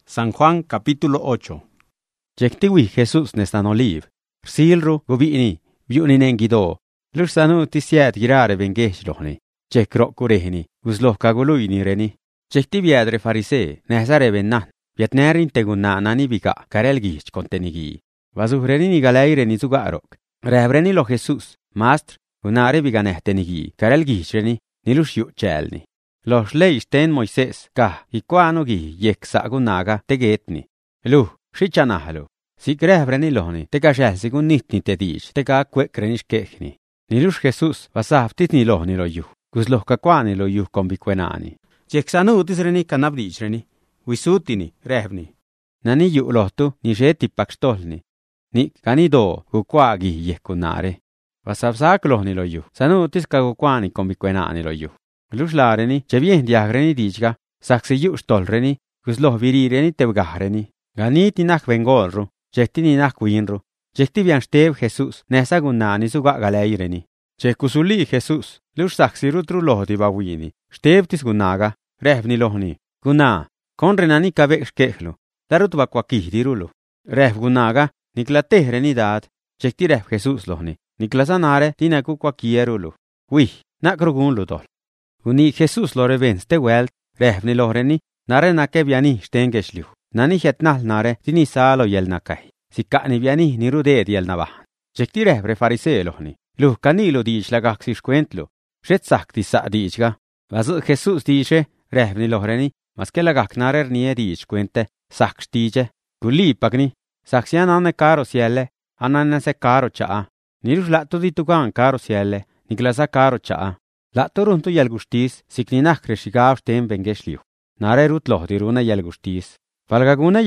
San Juan capítulo 8. Jektiwi Jesús nestan oliv. Rsilru gubini, biuni nengido. Lursanu tisiat girare bengesh lohni. Jekro kurehni, uzloh kaguluini reni. Jektiviadre farise, nehzare bennan. Vietnerin tegunna nani bika, karelgich kontenigi. Vazuhreni galeireni zugarok. Rehreni lo Jesús, mastr, unare biga nehtenigi, karelgich reni, nilushiu chelni. Los leis ten Moisés, ka, ikuanogi, yeksagunaga, tegetni. Luh, shichanahlu. Sikrehvreni lohni, tega shelsigun nitni tedish, tega kwekrenish kechni. Nilush Jesús, vasaftit lohni lo yuh, kuzloh kakwani lo yuh kombikwenani. Jeksanutis reni kanabdich reni, wisutini, rehvni. Nani yu lohtu, ni sheti pakstolni. Ni kanido, kukwagi yekunare. Vasafsak lohni lo yuh, sanutis kagukwani kombikwenani lo yuh. Luslareni, chevien diagreni dichga, saksi yu stolreni, kuzloh virireni tevgahreni. Ganiti nak vengolru, chektini nak winru. Chekti vian stev Jesús, nesagunani suga galeireni. Chekusuli Jesús, lus saksi rutru lohdi bawini. Stevtis gunaga, rehvni lohni. Guna, konrenani kavek shkehlu. Darut vakwakihdirulu. Rehv gunaga, niklatehreni dad. Chekti rehv Jesús lohni. Niklasanare tinaku kwakierulu. Wih, nakrugunlu dol. Uni Jesús lo revens te welt, rehvni lohreni, nare nake viani stengeshliu. Nani jetnal nare, tini salo yel nakai. Sikani viani nirude yel nabahan. Chekti rehvre farisee lohni. Luh kanilo diich lagaxis kwentlu. Shet sakti sa diichga. Vazu Jesús diiche, rehvni lohreni, maske lagak narer nie diich kwente, saks diiche. Guli pagni, saksian ane karo sielle, anane se karo chaa. Nirus latu ditugan karo sielle, niklasa karo chaa. Latu runtu yelgustis, sikninak reshigav stem bengeshliu. Nare rut lohdiruna yelgustis. Falgaguna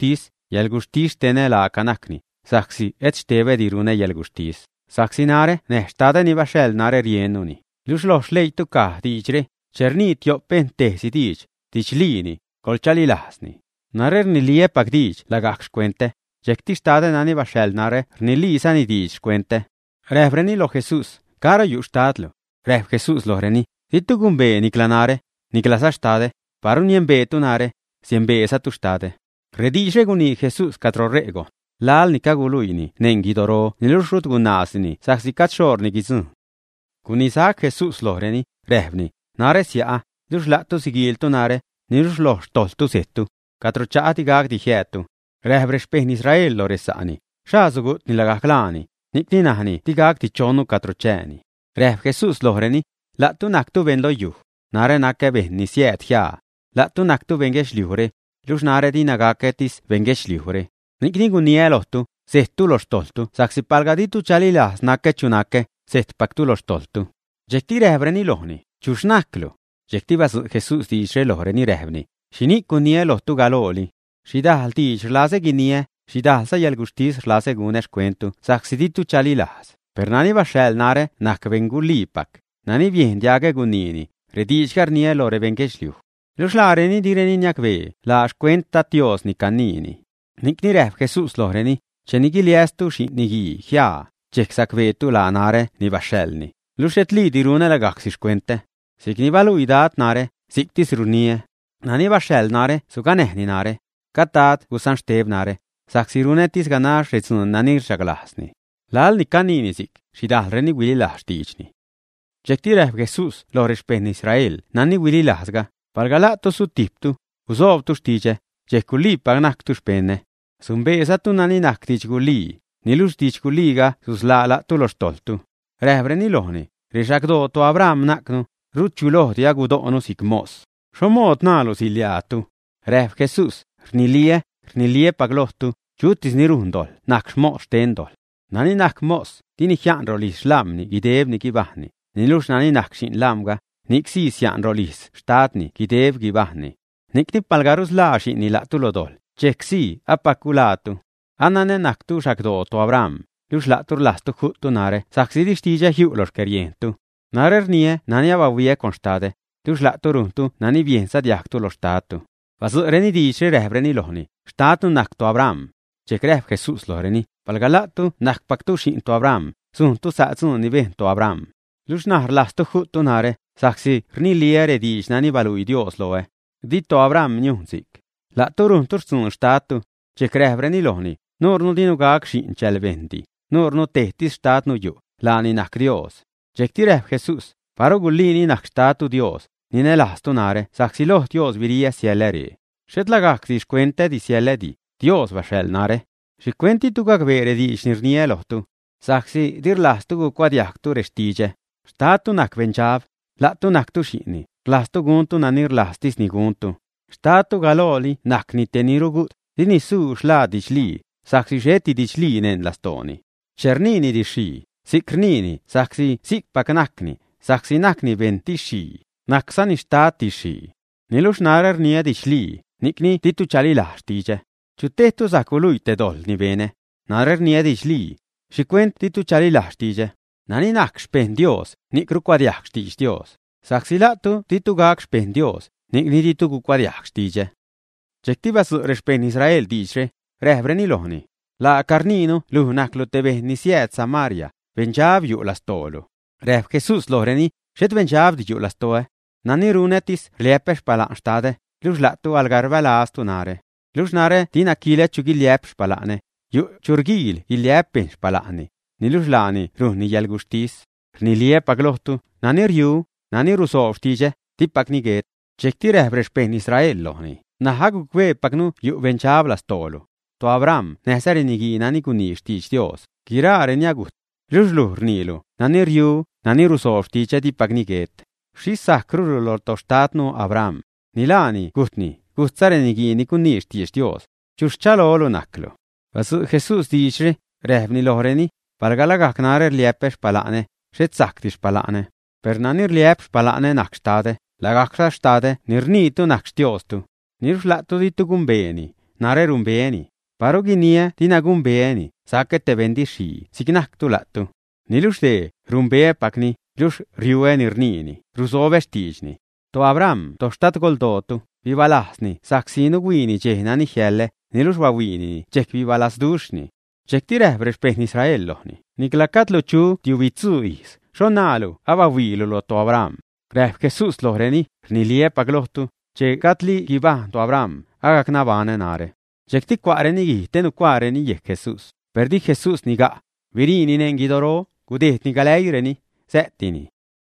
yelgustis tene la kanakni. Saksi et steve diruna yelgustis. Saksi nare, nehtade ni vashel nare rienuni. Lus los leitu ka diichre, chernit joppen tehsi diich, diichlini, kolchali lasni. Nare rnilie pag diich, lagaks kwente. Jekti stade nani vashel nare, rnilisani diich kwente. Rehreni lo Jesús, karo yu stadlu. Rehv Jesús lohreni, ditu gumbe niklanare, niklasa stade, parunien betunare, siembe sa tu stade. Redishe guni Jesús katrorrego. Lal nikaguluini, nengidoro, nilushut gunasini, saksikat shor nikizun. Gunisak Jesús lohreni, rehvni, nare sia, luslatu sigiltu nare, nilusloh stoltu settu, katrochaati gag dihietu. Rehvresh pehn Israel loresani, shazugut nilagaklani, nikninahni, tigag tichonu katrocheni. Rehv Jesús lohreni, latu naktu ven lo yuh, nare nake ven ni siet hia, latu naktu vengesh liure, lus nare di nagaketis vengesh liure. Niknigu nielohtu, sehtu los toltu, saksi palgaditu chalilas nake chunake, seht paktu los toltu. Jekti rehvreni lohni, chusnaklu. Jekti vas Jesús diishe lohreni rehvni, shiniku nielohtu galoli. Shidahal tiish lase ginie, shidahal sa yelgustis lase gunesh kwentu, saksi ditu chalilas. Per nani vashel nare, nak vengu lipak. Nani vien diage gunini, redishgar nielo revengeshliu. Luslareni direni nyakve, la shkwenta tios ni kanini. Nikni rehv Jesús lohreni, chenigiliestu shitnigi, hia, cheksakvetu la nare ni vashelni. Lushetli dirune lagaksis kwente. Sikni valu idat nare, siktis runie. Nani vashel nare, suganehni nare. Katat gusan shtev nare, saksirunetis ganar retsun nanir shaglasni. Lal ni kanini sik, shidahreni wili lahstiichni. Jekti rehv Jesús lohresh pen Israel, nani wili lahsga, palgalatu su tiptu, uzovtu stiche, jekuli pagnaktu spenne. Sumbesatu nani naktich guli, nilus dich guliga sus latu los toltu. Rehreni lohni, rishakdo to Abraham naknu, rutchulohti agudonu sikmos. Shomot nalus iliatu. Rehv Jesús, rnilie paglohtu, chutis nirundol, nakshmo stendol. Nani nakmos, tini hianrolis lamni, gidevni gibahni. Nilus nani nakshin lamga, niksis hianrolis, stadni, gidev gibahni. Nikni palgarus lashi ni latulodol, cheksi, apakulatu. Anane naktu shakdo to Abraham, lus latur lastu hutu nare, saksidi stija hiulos kerientu. Narer nie, nani avavie constade, lus laturuntu, nani viensa diaktu lo statu. Vasureni dice rehreni lohni, statu naktu Abraham. Chekref Jesús lohreni, palgalatu nakpaktu shintu Abraham, suntu satsun ni vento Abraham. Lus nahr lastu hutu nare, saksi rni liere dish nani valui Dios loe. Dito Abraham nyunsik. La turun tursun statu, che crevreni lohni, nornu dinu gag shin chelvendi, nornu tehtis stat nu yu, lani nak Dios. Jektiref Jesús, paro gullini nak statu Dios, nine lastu nare, saxilo Dios viria sieleri. Shet lagak dis cuente di sieledi, Dios vashel nare. Si cuenti tu gag vere di snirnie lohtu, saxi dir lastu gu quadiactu restige, statu nak venchav, latu nak tu shini, lastu guntu nanir lastis ni guntu. Statu galoli nak ni tenirugut, dini su shla di shli, saxi jeti di shli nen lastoni. Cernini di shi, siknini, saxi sikpak nakni, saxi nakni venti shi, naksani stati shi. Nilush narer nia di shli, nikni titu chali lastige. Ciutetu sacului te dol ni bene, narer nia di shli, shiquent titu chali lastige. Nani nak spen Dios, nik ruquadiak stige Dios. Saxi latu titu gag spen Dios, nik ni titu guquadiak stige. Jektiva su respen Israel dice, rehreni lohni. La carnino luhnak lo tebe ni siet Samaria, venjav yu lastolo. Reh Jesus lohreni, shet venjav di yu lastoe. Nani runetis liepes palan stade, lus latu algarve lastu nare. Lus nare tin akile chugil liep spalane, yu churgil il liepin spalani. Ni lus lani ruhni yel gustis, ni liep aglohtu, nani riu, nani rusov stige, tipak ni get. Jekti respen Israel lohni. Nahagu kwe pagnu yu venjav lastolo. To Abraham, nesere nigi nani kuni stich Dios, girare niagut. Lujluh rnilu, nani riu, nani rusov stiche di pagniget. Shisa krurulor to statnu Abraham. Nilani, gutni, gutsare nigi ni kuni stich Dios. Chuschalolo naklo. Vasu Jesus dice, revni lohreni, palgalagak narer liepes palane, shetzaktish palane. Per nanir lieps palane nakstade, lagakra stade, nirnitu nakstiostu. Nirflatu ditu gumbeni, nare rumbeni. Paroginia tina gumbeni, sakete bendishi, signaktu latu. Nilushde, rumbee pakni, lush riue nirnini, rusove stigni. To Abraham, to stat goldotu, vivalasni, saksinu guini jehnani helle, nilush wawini, jek vivalas dushni. Jek tirehbres pehni Israel lohni. Niklakat lo chu diuvitsuis, shonalu, avawilu lo to Abraham. Reh Jesus lohreni, nilie paglohtu, che katli giba to Abraham, agaknavane nare. Jekti quarenigi tenu quareni ye Jesus. Perdi Jesus niga. Virini nengidoro, gudet niga leireni, settini.